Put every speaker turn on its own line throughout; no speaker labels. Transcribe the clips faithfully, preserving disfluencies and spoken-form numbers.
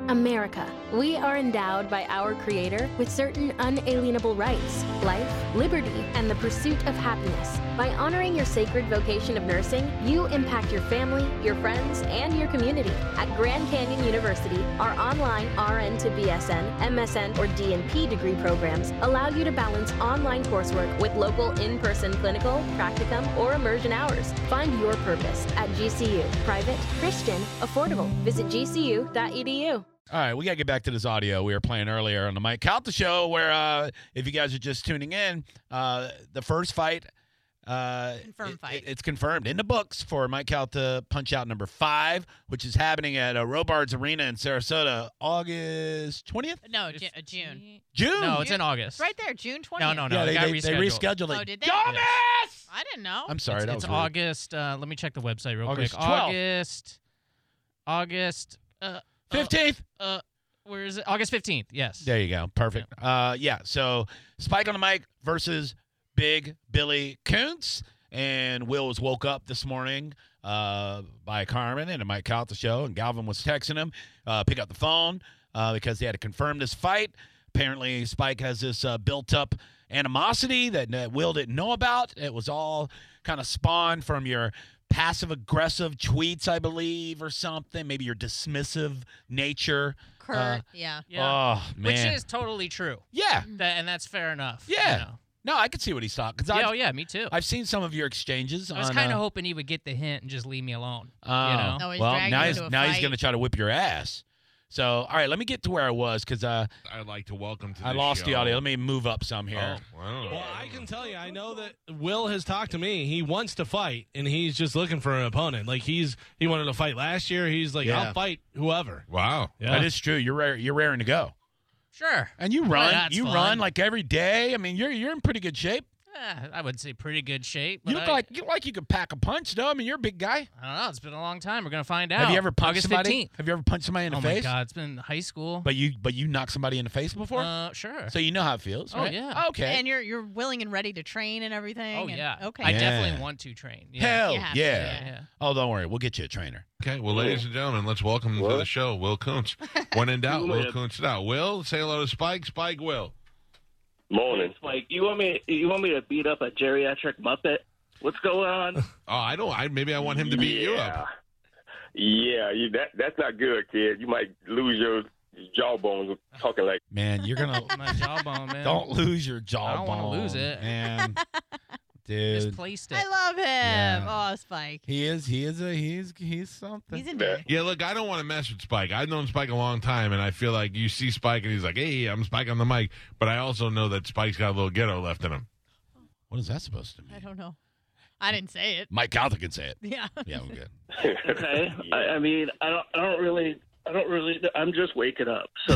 America. We are endowed by our Creator with certain unalienable rights, life, liberty, and the pursuit of happiness. By honoring your sacred vocation of nursing, you impact your family, your friends, and your community. At Grand Canyon University, our online R N to B S N, M S N, or D N P degree programs allow you to balance online coursework with local in-person clinical, practicum, or immersion hours. Find your purpose at G C U. Private, Christian, affordable. Visit G C U dot E D U.
All right, we got to get back to this audio we were playing earlier on the Mike Calta show where, uh, if you guys are just tuning in, uh, the first fight, uh,
Confirmed
it-
fight.
it- it's confirmed in the books for Mike Calta Punch-Out number five, which is happening at uh, Robards Arena in Sarasota, August twentieth?
No, Ju- uh, June.
June?
No, it's in August.
It's right there, June twentieth.
No, no, no.
yeah,
it
they,
got
they, they
rescheduled.
rescheduled it.
Oh, did they?
Dumbass!
I didn't know.
I'm sorry,
It's,
that
it's
was rude.
August. Uh, let me check the website real
August
quick.
twelfth.
August. August. Uh,
fifteenth?
Uh, where is it? August fifteenth. Yes.
There you go. Perfect. Uh, yeah, so Spike on the mic versus Big Billy Koontz. And Will was woke up this morning uh, by Carmen and a Mike Calta show, and Galvin was texting him, uh, pick up the phone uh, because he had to confirm this fight. Apparently, Spike has this uh, built-up animosity that, that Will didn't know about. It was all kind of spawned from your passive-aggressive tweets, I believe, or something. Maybe your dismissive nature.
Kurt,
Uh,
yeah.
Yeah.
Oh, man.
Which is totally true.
Yeah.
That, and that's fair enough.
Yeah.
You know.
No, I could see what he's talking. Cause
Yeah,
I've,
oh, yeah, me too.
I've seen some of your exchanges.
I was
on,
kind of
uh,
hoping he would get the hint and just leave me alone.
Oh,
you know?
No, he's
well,
dragging
now
you
he's
into a
now he's
fight.
going to try to whip your ass. So, all right, let me get to where I was because uh,
I'd like to welcome to the
I lost
show.
the audio. Let me move up some here.
Oh, wow.
Well, I can tell you, I know that Will has talked to me. He wants to fight, and he's just looking for an opponent. Like he's he wanted to fight last year. He's like,
Yeah.
I'll fight whoever.
Wow.
Yeah.
That is true. You're rare, you're raring to go,
Sure.
and you
Well,
run.
that's
you
fun.
run like every day. I mean, you're you're in pretty good shape.
Eh, I would say pretty good shape.
You
but
look
I,
like you look like you could pack a punch, though. I mean, you're a big guy.
I don't know. It's been a long time. We're gonna find out.
Have you ever punched
August
somebody?
fifteenth.
Have you ever punched somebody in the
Oh
face?
my God! It's been high school.
But you but you knocked somebody in the face before,
uh, sure.
so you know how it feels,
Oh,
right?
yeah.
Okay.
And you're you're willing and ready to train and everything.
oh
and-
yeah.
Okay.
I
Yeah.
definitely want to train. Yeah.
Hell
You have to,
yeah.
Yeah. yeah.
Oh, don't worry. We'll get you a trainer.
Okay, well, ladies and gentlemen, let's welcome to the show Will Koontz. When in doubt, Will Koontz it out. Will, say hello to Spike. Spike, Will.
Morning, Spike. You want me? You want me to beat up a geriatric Muppet? What's going on?
Oh, I don't. I maybe I want him to beat you up.
Yeah, you, that that's not good, kid. You might lose your jawbones talking like.
Man, you're gonna
My jawbone, man.
don't lose your jawbone.
I don't wanna lose it.
man. Dude,
Misplaced it.
I love him.
Yeah.
Oh, Spike.
he is. He is a. He's. He's something.
He's into it.
Yeah, look, I don't want to mess with Spike. I've known Spike a long time, and I feel like you see Spike, and he's like, "Hey, I'm Spike on the mic," but I also know that Spike's got a little ghetto left in him.
What is that supposed to
I
mean?
don't know. I didn't say it.
Mike Calta can say it.
Yeah.
Yeah, I'm good.
Okay. I, I mean, I don't. I don't really. I don't really. I'm just waking up. So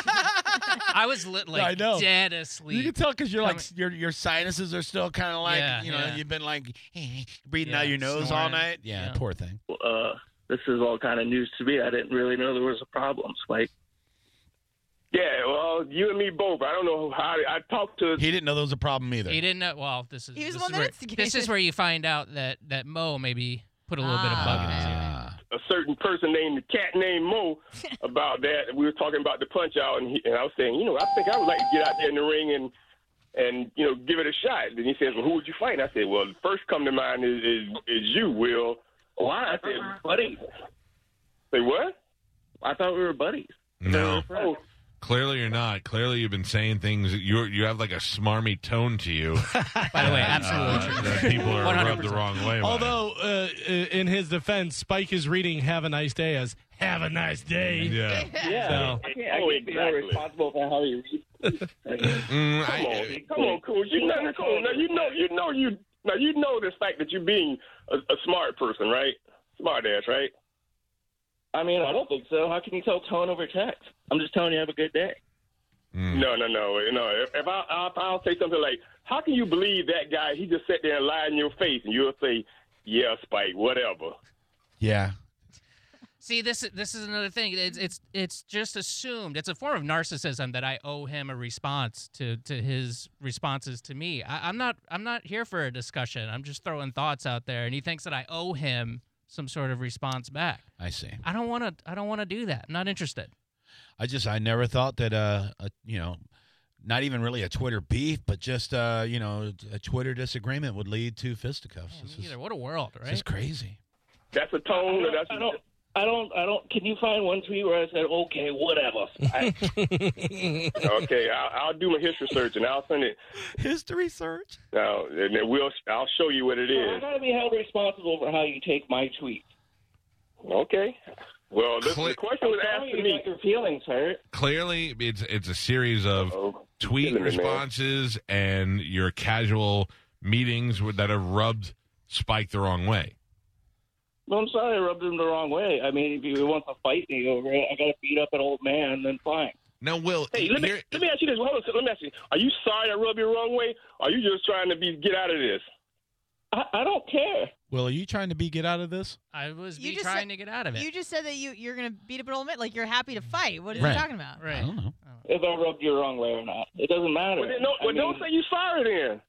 I was lit like
I know.
dead
You
asleep.
can tell because you're like
Coming-
your your sinuses are still kind of like
Yeah,
you know
yeah.
you've been like breathing
Yeah,
out your nose all
snoring.
night. Yeah,
Yeah.
poor thing.
uh, this is all kind of news to me. I didn't really know there was a problem, Spike. Yeah. Well, you and me both. I don't know how. I talked to.
He didn't know there was a problem either.
He didn't know. Well, this is
He was
this
the one
is
that
where,
instigated
this is
it.
where you find out that that Mo maybe put a little bit of
Ah.
bug in his ear.
Ah.
a certain person named the cat named Mo about that. We were talking about the punch out, and, he, and I was saying, you know, I think I would like to get out there in the ring and and you know give it a shot. And he says, well, who would you fight? And I said, well, the first come to mind is is, is you, Will. Why? I said, buddies. Say what? I thought we were buddies.
No,
Oh,
clearly you're not. Clearly you've been saying things. You you have like a smarmy tone to you.
By the way,
Uh,
absolutely true.
that people are
one hundred
rubbed the
percent.
wrong way. by.
Although, uh, in his defense, Spike is reading "Have a nice day" as "Have a nice day."
yeah.
yeah.
So-
I can't, I can't be held responsible for how you read.
Mm,
Come
I-
on, come on, cool. You know, come on. Now you know, you know, you now you know the fact that you're being a, a smart person, right? Smart ass, right? I mean, I don't think so. How can you tell tone over text? I'm just telling you, have a good day.
Mm.
No, no, no, no. If, if I, if I'll say something like, "How can you believe that guy?" He just sat there and lied in your face, and you'll say, "Yeah, Spike, whatever."
Yeah.
See, this this is another thing. It's it's it's just assumed. It's a form of narcissism that I owe him a response to to his responses to me. I, I'm not I'm not here for a discussion. I'm just throwing thoughts out there, and he thinks that I owe him some sort of response back.
I see.
I don't want to. I don't want to do that. I'm not interested.
I just I never thought that uh, a, you know, not even really a Twitter beef, but just uh, you know, a Twitter disagreement would lead to fisticuffs.
Man,
This
me
is,
either. What a world,
this
right?
is crazy.
That's a tone. Or that's
I don't. I don't. I don't. Can you find one tweet where I said, "Okay, whatever"? I,
okay. I'll, I'll do my history search and I'll send it.
History search.
Now, and then we'll. I'll show you what it
I
is.
got to be held responsible for how you take my tweet.
Okay. Well, this,
Cle-
the question was
Sorry
asked to
you
me.
got your feelings hurt.
Clearly, it's it's a series of
Oh,
tweet
killing me, man.
responses and your casual meetings with- that have rubbed Spike the wrong way.
Well, I'm sorry I rubbed him the wrong way. I mean, if you want to fight me over it, I got to beat up an old man, then fine.
Now, Will,
Hey, let me
here-
let me ask you this. Hold on. Let me ask you. Are you sorry I rubbed you the wrong way? Or are you just trying to be get out of this?
I, I don't care.
Well, are you trying to be get out of this?
I was
You
be
just
trying
said-
to get out of it.
You just said that you you're gonna beat up an old man. Like you're happy to fight. What is
Right.
he talking about?
right.
I don't know.
If I rubbed you the wrong way or not, it doesn't matter.
Well, then, no,
I
well, don't
mean-
say you sorry then.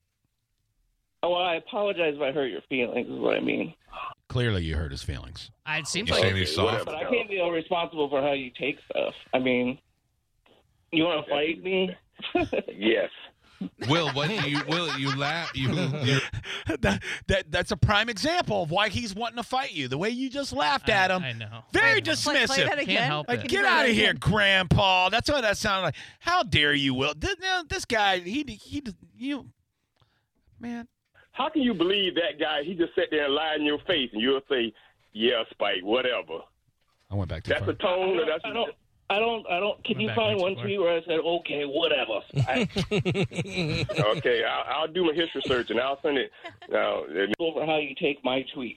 Oh, well, I apologize if I hurt your feelings. Is what I mean.
Clearly, you hurt his feelings.
It seems
You
like
saying he's soft?
Whatever.
But I can't be held responsible for how you take stuff. I mean, you want to fight me?
Yes.
Will, what do you Will you laugh? You, you
that, that that's a prime example of why he's wanting to fight you. The way you just laughed at him,
I, I know.
very
I know.
dismissive.
Play, play that again.
help
Like,
it.
Can you
get
play
out
that
of here,
again?
Grandpa. That's what that sounded like. How dare you, Will? This, no, this guy, he, he, you, man.
How can you believe that guy? He just sat there and lied in your face, and you'll say, "Yeah, Spike, whatever."
I went back to
That's a tone, or that's
I don't. I don't. I don't. Can
Went
you
back
find
way
one
too far.
tweet where I said, "Okay, whatever"? I,
okay. I'll, I'll do my history search and I'll send it. Now, and-
over how you take my tweet.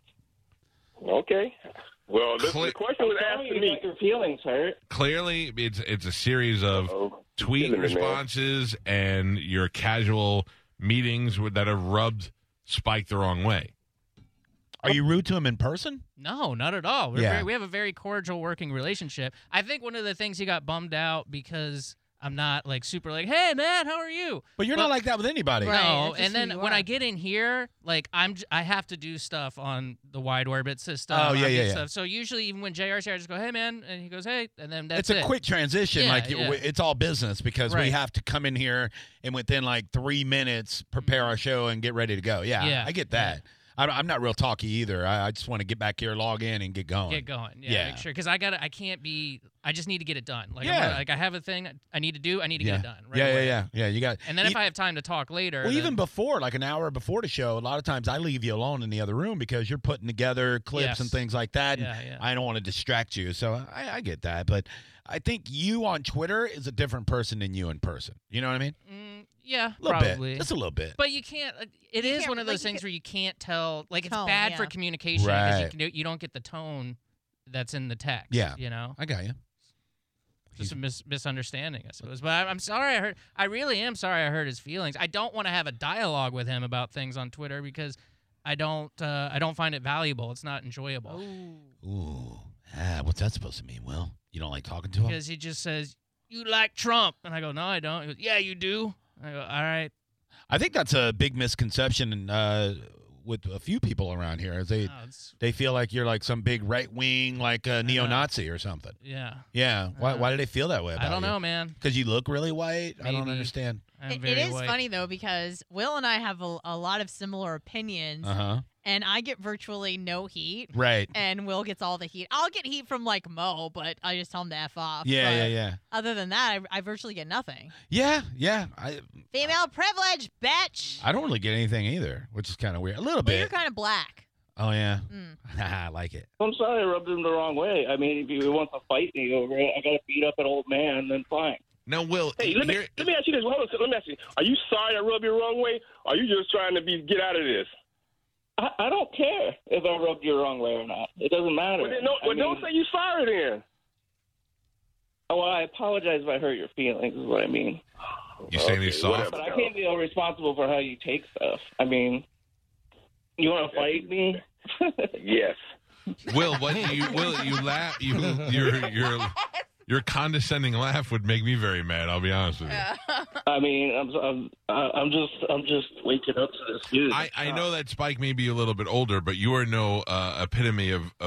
okay. Well, this,
Cle-
the question was asked
Sorry
to
you
me.
got your feelings hurt.
clearly, it's it's a series of
Oh,
tweet
killing me, man.
responses and your casual meetings with- that have rubbed Spike the wrong way.
Are you rude to him in person?
No, not at all. We're
Yeah.
very, we have a very cordial working relationship. I think one of the things he got bummed out because I'm not like super like, hey man, how are you?
But you're
Well,
not like that with anybody.
Right.
No,
that's just
and then
who you
when
are.
I get in here, like I'm, j- I have to do stuff on the wide orbit system.
Oh, yeah,
I do
yeah, yeah.
Stuff. So usually, even when J R's here, I just go, hey man, and he goes, hey, and then
it's
that's
a
it.
quick transition.
Yeah,
like
yeah.
it's all business because we
Right.
have to come in here and within like three minutes prepare our show and get ready to go. Yeah,
Yeah,
I get that. I don't- I'm not real talky either. I, I just want to get back here, log in, and get going.
Get going, yeah,
Yeah.
make sure because I got to I can't be. I just need to get it done. Like,
Yeah.
I'm, like I have a thing I need to do. I need to
yeah.
get it done. Right
yeah,
away.
yeah, yeah, yeah. You got.
And then
e-
if I have time to talk later,
well, even
then-
before, like an hour before the show, a lot of times I leave you alone in the other room because you're putting together clips
Yes.
and things like that. And
Yeah, yeah.
I don't want to distract you, so I, I get that. But I think you on Twitter is a different person than you in person. You know what I mean?
Mm, yeah,
A little
probably.
bit, just a little bit.
But you can't. uh, It
You
is
can't-
one of
like,
those
you
things
ca-
where you can't tell. Like it's
Tone,
bad for
yeah.
communication because you,
Right.
can, you don't get the tone that's in the text.
Yeah.
you know,
I got you.
just a mis- misunderstanding, I suppose. But I, I'm sorry. I hurt. I really am sorry. I hurt his feelings. I don't want to have a dialogue with him about things on Twitter because I don't. Uh, I don't find it valuable. It's not enjoyable
Ooh, ah, what's that supposed to mean? Will, you don't like talking to him?
because he just says you like Trump, and I go, no, I don't. He goes, yeah, you do. I go, all right.
I think that's a big misconception uh, with a few people around here. Is they
No, it's,
they feel like you're like some big right wing, like a neo-Nazi or something.
yeah.
Yeah. Why,
Uh,
why do they feel that way about
I don't
you?
know, man.
Because you look really white. I don't
Maybe.
understand.
I'm
It,
very
it is
white.
funny though because Will and I have a, a lot of similar opinions,
Uh huh.
and I get virtually no heat,
Right.
and Will gets all the heat. I'll get heat from like Mo, but I just tell him to f off.
Yeah,
but
yeah, yeah,
Other than that, I, I virtually get nothing.
yeah, yeah. I
Female privilege, bitch.
I don't really get anything either, which is kind of weird. A little
Well, you're
bit.
kind of black.
Oh yeah.
Mm.
I like it.
I'm sorry I rubbed him the wrong way. I mean, if you want to fight me over it, I got to beat up an old man, then fine.
Now, Will,
Hey, let me
here-
let me ask you this. Hold on. Let me ask you. Are you sorry I rubbed you the wrong way? Or are you just trying to be get out of this?
I, I don't care if I rubbed you the wrong way or not. It doesn't matter.
Well, then, no,
I
well, don't
mean-
say you sorry then.
Oh, well, I apologize if I hurt your feelings. Is what I mean.
you saying he's
Okay,
soft?
But I can't be held responsible for how you take stuff. I mean, you want to fight me?
Yes.
Will, what do you? Will you laugh? You your your your condescending laugh would make me very mad. I'll be honest with you.
I mean, I'm I'm uh, I'm just I'm just waking up to this news.
I, I know that Spike may be a little bit older, but you are no uh, epitome of of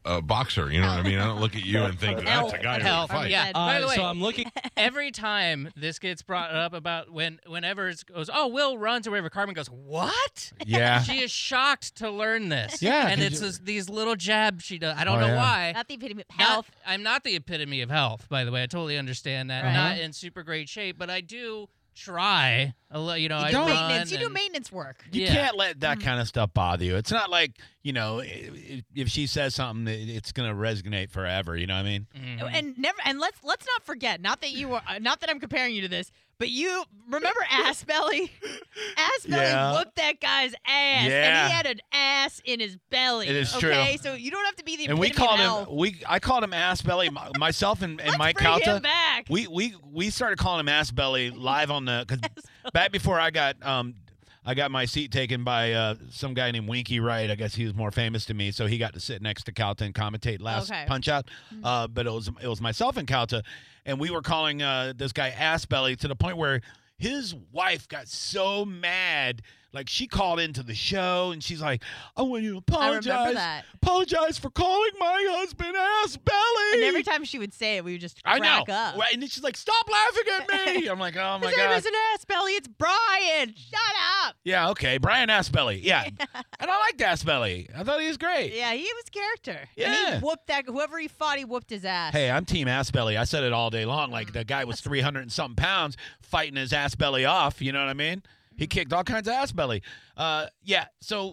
a boxer. You know what I mean? I don't look at you and think that's a guy who
Hell,
can fight.
yeah.
Uh,
By the way,
so I'm looking.
every time this gets brought up about when whenever it goes, oh, Will runs or whatever, Carmen goes, what?
Yeah.
She is shocked to learn this.
Yeah,
and
'cause
it's
you-
this, these little jabs she does. I don't
Oh,
know
yeah.
why.
Not the epitome of
Not-
health.
I'm not the epitome of health, by the way. I totally understand that.
Right.
Not in super great shape, but I do try. A li- you know, I
don't-
run
Maintenance. You do
and-
maintenance work.
You
Yeah.
can't let that kind of stuff bother you. It's not like, you know, i- i- if she says something, it- it's going to resonate forever. You know what I mean?
Mhm.
And never. And let's let's not forget. Not that you are. Not that I'm comparing you to this. But you remember Ass Belly? Ass Belly
Yeah.
whooped that guy's ass, and
Yeah.
he had an ass in his belly.
It is true.
Okay, so you don't have to be the
And we
epitome of
called
health.
him, we I called him Ass Belly. My- Myself and, and
Let's
Mike
bring
Calta.
him back.
We, we, we started calling him Ass Belly live on the, because back before I got, um, I got my seat taken by uh, some guy named Winky Wright. I guess he was more famous to me, so he got to sit next to Calta and commentate last
Okay.
Punch Out. Uh, but it was it was myself and Calta, and we were calling uh, this guy Ass Belly to the point where his wife got so mad. Like, she called into the show, and she's like, I want you to
I remember
apologize.
that.
Apologize for calling my husband Ass Belly.
And every time she would say it, we would just
I
crack
know.
up.
Right, and then she's like, stop laughing at me. I'm like, oh, my
His name
God.
isn't Ass Belly. It's Brian. Shut up.
Yeah, okay. Brian Ass Belly. Yeah. And I liked Ass Belly. I thought he was great.
Yeah, he was character. And
Yeah.
he whooped that. Whoever he fought, he whooped his ass.
Hey, I'm Team Ass Belly. I said it all day long. Like, the guy was three hundred and something pounds fighting his ass belly off. You know what I mean? He kicked all kinds of ass belly. Uh, yeah, so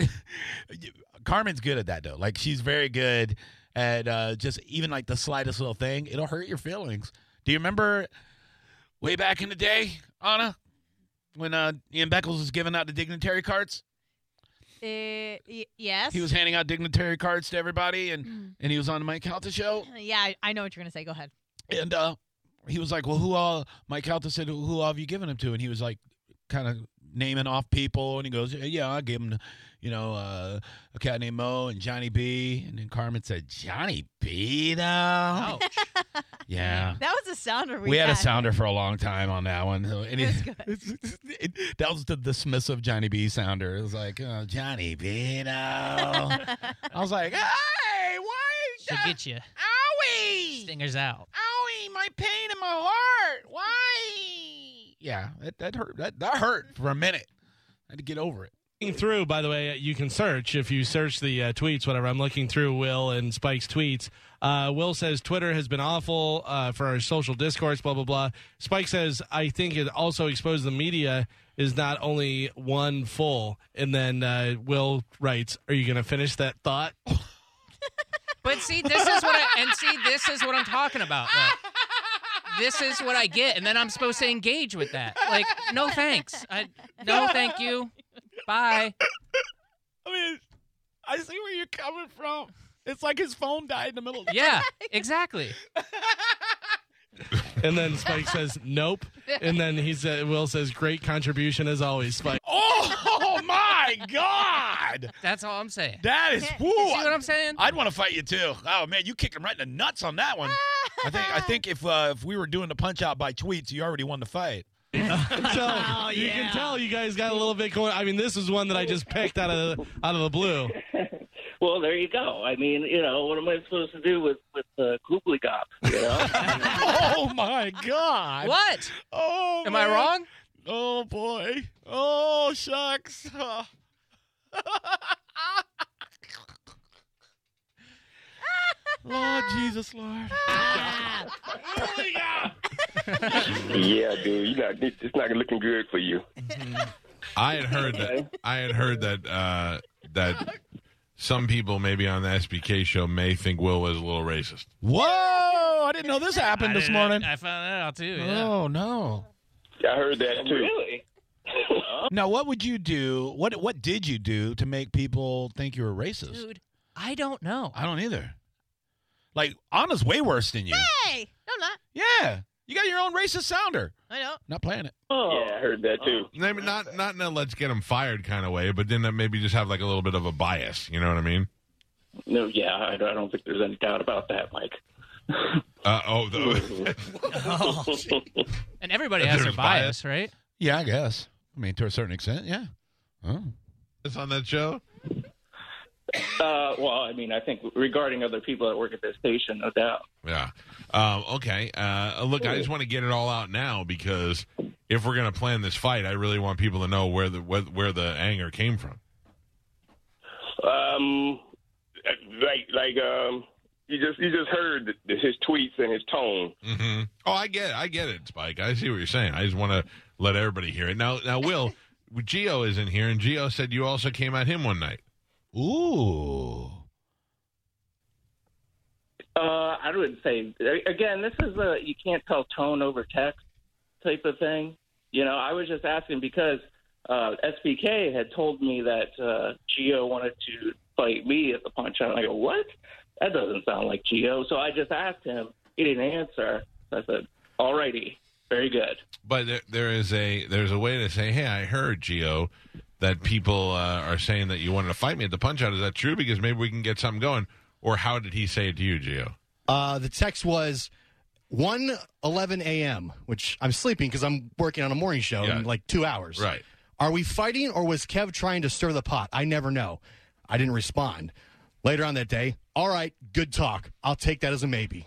Carmen's good at that, though. Like, she's very good at uh, just even, like, the slightest little thing. It'll hurt your feelings. Do you remember way back in the day, Anna, when uh, Ian Beckles was giving out the dignitary cards?
Uh, y- yes.
He was handing out dignitary cards to everybody, and,
Mm.
and he was on the Mike Calta show.
Yeah, I, I know what you're gonna say. Go ahead.
And uh, he was like, well, who all, Mike Calta said, who all have you given him to? And he was like, kind of naming off people. And he goes, yeah, I gave him, to, you know, uh, a cat named Mo and Johnny B. And then Carmen said, Johnny B, though?
Ouch.
Yeah.
That was a sounder we,
We had a sounder for a long time on that one. And
It
it- it- that was the dismissive Johnny B sounder. It was like, oh, Johnny B, though. I was like, hey, why?
She'll get you.
Owie!
Stingers out.
Owie, my pain in my heart. Why? Yeah, that, that hurt. That, that hurt for a minute. I had to get over it.
Looking through, by the way, you can search if you search the uh, tweets, whatever. I'm looking through Will and Spike's tweets. Uh, Will says Twitter has been awful uh, for our social discourse, blah, blah, blah. Spike says, I think it also exposed the media is not only one full. And then uh, Will writes, are you going to finish that thought?
But see, this is what I and see, this is what I'm talking about. Though. This is what I get, and then I'm supposed to engage with that. Like, no thanks. I, no, thank you. Bye.
I mean, I see where you're coming from. It's like his phone died in the middle of the
Yeah, exactly.
And then Spike says, nope. And then he said, Will says, great contribution as always, Spike.
Oh, my God.
That's all I'm saying.
That is, woo.
You see what I'm saying?
I'd want to fight you, too. Oh, man, you kicked him right in the nuts on that one. I think I think if uh, if we were doing the punch out by tweets, you already won the fight.
So you can tell you guys got a little bit going. I mean, this is one that I just picked out of the, out of the blue.
Well, there you go. I mean, you know, what am I supposed to do with with uh, Googly Gop? You know?
Oh, my God.
What?
Oh,
Am
man.
I wrong?
Oh, boy. Oh, shucks. Oh. Lord Jesus, Lord.
Yeah, dude, you not. It's not looking good for you.
I had heard that. I had heard that uh, that some people maybe on the S B K show may think Will was a little racist.
Whoa! I didn't know this happened
I
this
didn't-
morning.
I found that out too. Yeah.
Oh, no.
I heard that too.
Really?
Now, what would you do? What What did you do to make people think you were racist?
Dude, I don't know.
I don't either. Like, Anna's way worse than you.
Hey, no, I'm not.
Yeah. You got your own racist sounder.
I know.
Not playing it.
Oh,
Yeah, I heard that too.
Maybe not not in a let's get him fired kind of way, but then maybe just have like a little bit of a bias. You know what I mean?
no, yeah, I, I don't think there's any doubt about that, Mike.
Uh, oh, the,
Oh, and everybody has their
There's bias.
bias, right?
Yeah, I guess. I mean, to a certain extent, yeah. Oh.
it's on that show.
Uh, well, I mean, I think regarding other people that work at this station, no doubt.
Yeah. Um, okay. Uh, look, I just want to get it all out now because if we're going to plan this fight, I really want people to know where the where, where the anger came from.
Um, like like um, you just you just heard the, his tweets and his tone.
Mm-hmm. Oh, I get it. I get it, Spike. I see what you're saying. I just want to let everybody hear it. Now, now, Will, Gio is in here, and Gio said you also came at him one night.
Ooh.
Uh, I would say again, this is a you can't tell tone over text type of thing. You know, I was just asking because uh, S B K had told me that uh, Gio wanted to fight me at the punch out. And I go, what? That doesn't sound like Gio. So I just asked him. He didn't answer. So I said, all righty, very good.
But there, there is a there's a way to say, hey, I heard, Gio, that people uh, are saying that you wanted to fight me at the punch out. Is that true? Because maybe we can get something going. Or how did he say it to you, Gio?
Uh, the text was one eleven a.m., which I'm sleeping because I'm working on a morning show
Yeah.
in like two hours.
Right.
Are we fighting or was Kev trying to stir the pot? I never know. I didn't respond. Later on that day, all right, good talk. I'll take that as a maybe.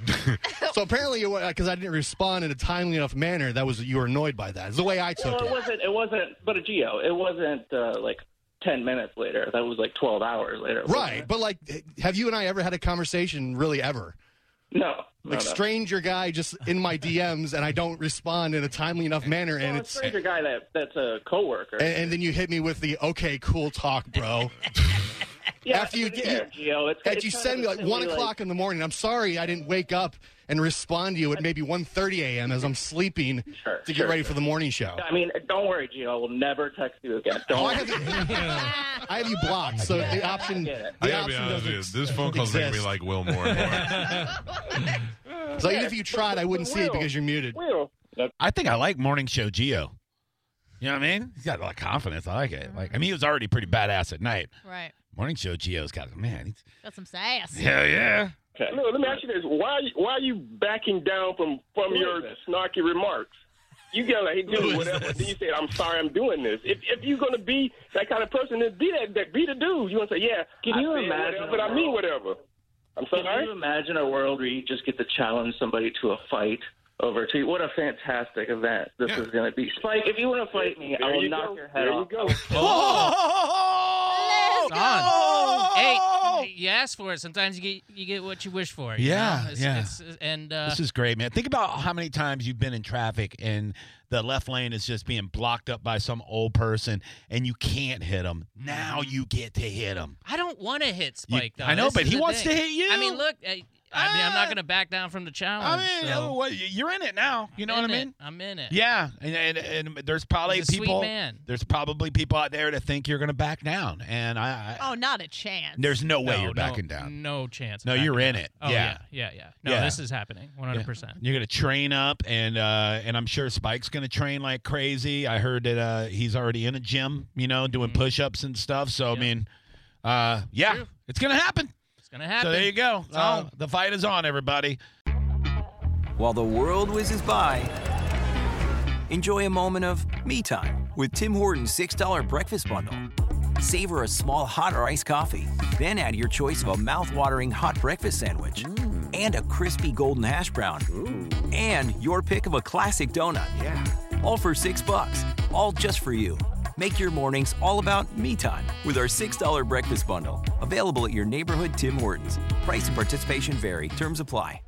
So apparently, because I didn't respond in a timely enough manner, that was you were annoyed by that. It's the way I took
Well, it
it.
wasn't. It wasn't. But a Gio, it wasn't uh, like ten minutes later. That was like twelve hours later. wasn't
Right,
it?
but like, have you and I ever had a conversation really ever?
No. no,
Like
no.
stranger guy just in my D Ms and I don't respond in a timely enough manner, and
Well, a
it's
stranger guy that that's a coworker.
and, and then you hit me with the okay, cool talk, bro.
yeah,
after you
but
get-
there, Gio, it's,
That
it's
you
kind
send
of
me like
silly,
one o'clock in the morning. I'm sorry I didn't wake up and respond to you at maybe one thirty a.m. as I'm sleeping
Sure,
to get
sure,
ready
sure.
for the morning show.
I mean, don't worry, Gio. I will never text you again. Don't
Oh, I
worry.
have you, I have you blocked, so the option,
get it.
I
the
gotta be
option
honest
doesn't
with you. This phone call's making me
exist.
like Will more and more.
So even if you tried, I wouldn't see it
Will.
because you're muted.
Will,
I think I like morning show Gio. You know what I mean? He's got a lot of confidence. I like it. Like, I mean, he was already pretty badass at night.
Right.
Morning show Gio's got, man, he's,
Got some sass.
hell yeah.
Okay.
no, let me ask you this: Why are you, why are you backing down from from
Who
your
is this?
snarky remarks? You go like, hey,
Who
dude,
is
whatever.
this?
Then you say, I'm sorry, I'm doing this. If if you're gonna be that kind of person, then be that, that be the dude. You want to say, yeah,
Can
I
you
said
imagine
whatever, but I
a
mean
world-
whatever. I'm
Can
sorry.
you imagine a world where you just get to challenge somebody to a fight over tweet? What a fantastic event this
Yeah.
is going to be. Spike, if you want to fight me, I
There
will
you
knock
go.
your head
There
off.
you go.
Oh!
Let's
on. Hey, you ask for it. Sometimes you get you get what you wish for. you
Yeah,
know? It's-
yeah.
it's- and uh,
This is great, man. Think about how many times you've been in traffic and the left lane is just being blocked up by some old person and you can't hit them. Now you get to hit them.
I don't want to hit Spike. though.
I know,
This
but
is
he
the
wants
thing.
to hit you.
I mean, look. I, I mean, I'm not
Ah.
going to back down from the
I
challenge.
mean,
so
oh, well, you're in it now. You know
I'm
what I
in
mean?
it. I'm in it.
Yeah, and, and, and there's probably
He's a
people.
sweet man.
There's probably people out there that think you're going to back down, and I. I
Oh, not a chance.
there's no way
No,
you're
no,
backing down.
No chance. of
No,
backing
you're in
down.
it.
Oh,
Yeah.
yeah, yeah, yeah. No,
Yeah.
this is happening. one hundred percent.
You're gonna train up, and uh, and I'm sure Spike's gonna train like crazy. I heard that uh, he's already in a gym, you know, doing
Mhm.
push-ups and stuff. So I
Yeah.
mean, uh, yeah,
True.
it's gonna happen.
It's going to happen.
So there you go.
It's
Uh,
on.
the fight is on, everybody.
While the world whizzes by, enjoy a moment of me time with Tim Hortons six dollar breakfast bundle. Savor a small hot or iced coffee, then add your choice of a mouth-watering hot breakfast sandwich and a crispy golden hash brown and your pick of a classic donut. Yeah. All for six bucks, all just for you. Make your mornings all about me time with our six dollar breakfast bundle. Available at your neighborhood Tim Hortons. Price and participation vary. Terms apply.